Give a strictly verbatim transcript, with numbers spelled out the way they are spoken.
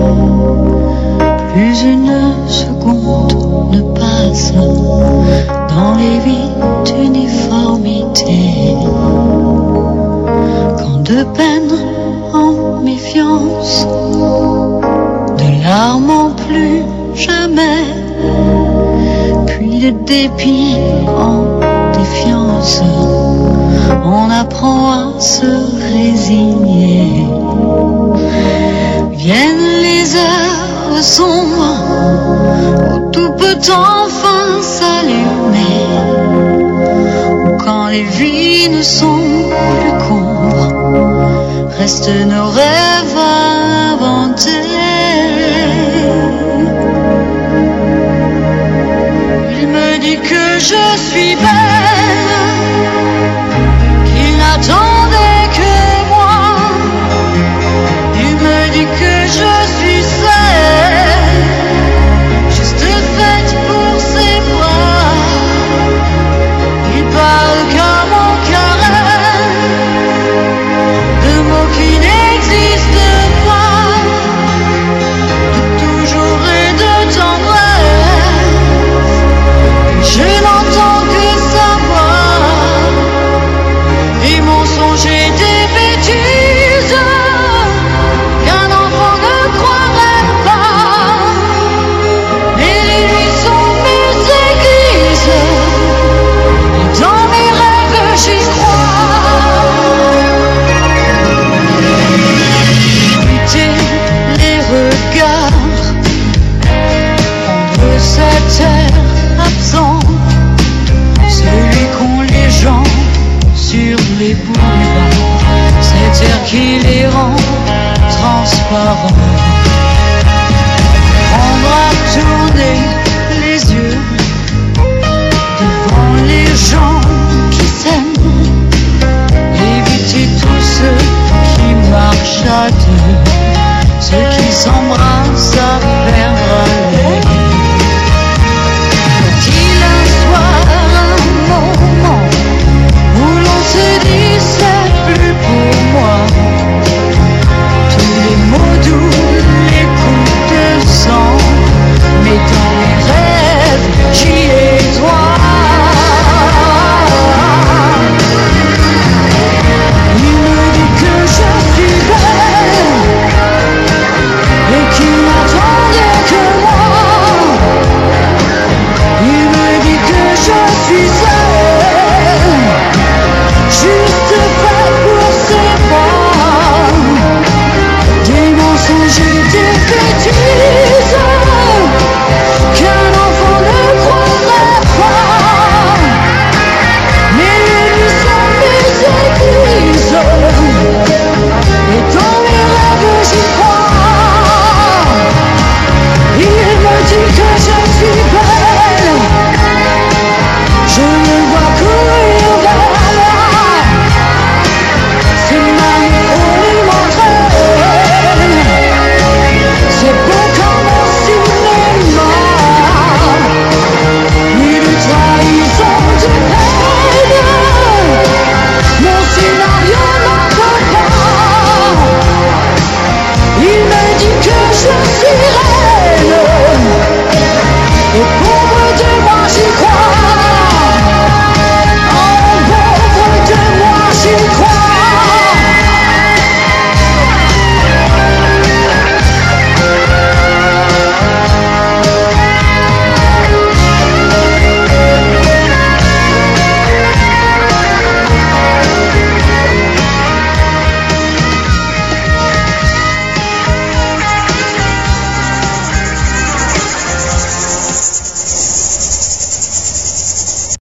Plus une seconde ne passe dans les vides uniformités. Quand de peine en méfiance, de larmes en plus jamais, puis de dépit en défiance, on apprend à se résigner. Viennent les heures sombres où tout peut enfin s'allumer, où quand les vies ne sont plus qu'ombres, restent nos rêves à inventer. Il me dit que je suis belle, qu'il n'attendait que moi. Il me dit que je suis celle, juste faite pour ses bras. Il parle qu'à mon carême, de mots qui n'existent pas, de toujours et de tendresse. Je n'entends que sa voix, et mon songe est des bêtises qu'un enfant ne croirait pas. Mais les nuits sont mes églises, et dans mes rêves j'y crois. Éviter les regards, prendre cet air absent, celui qu'ont les gens sur les boulevards, cet air qui les rend transparents.